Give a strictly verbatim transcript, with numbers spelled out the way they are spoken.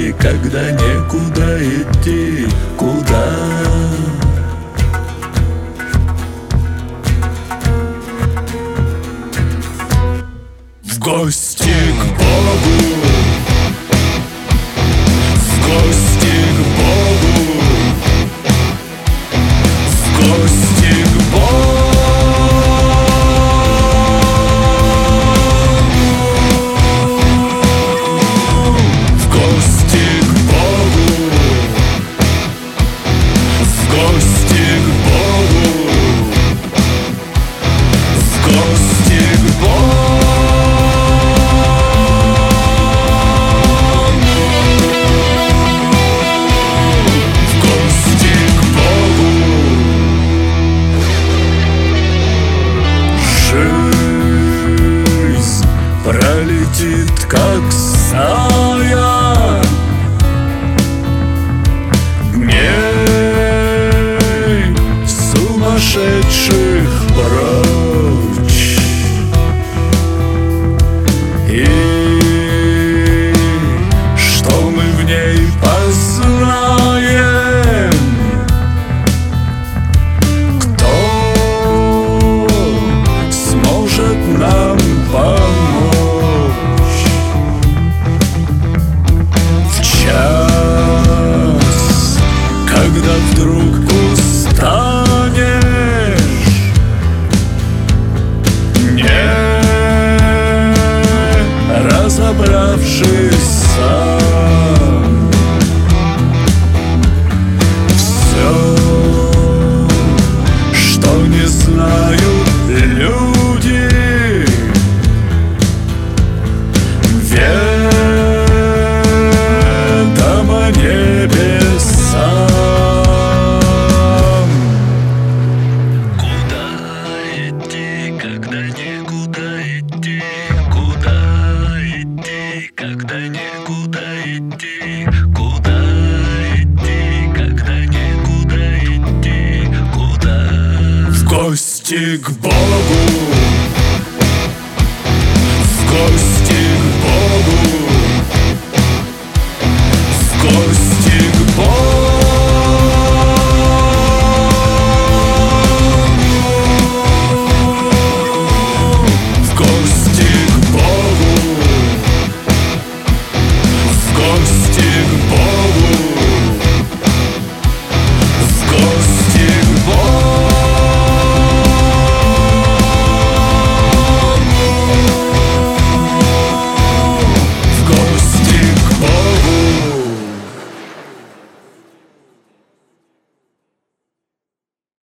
идти, когда некуда идти? Куда? В гости к Богу, в гости к Богу, в гости к Богу. Пролетит, как стая дней сумасшедших прочь, и что мы в ней познаем? Кто сможет нам помочь? Когда вдруг устанешь, не разобравшись сам, все, что не знают люди, ведомо небесам. Когда некуда идти, куда идти, когда некуда идти, куда идти, когда некуда идти, куда? В гости к Богу, в гости.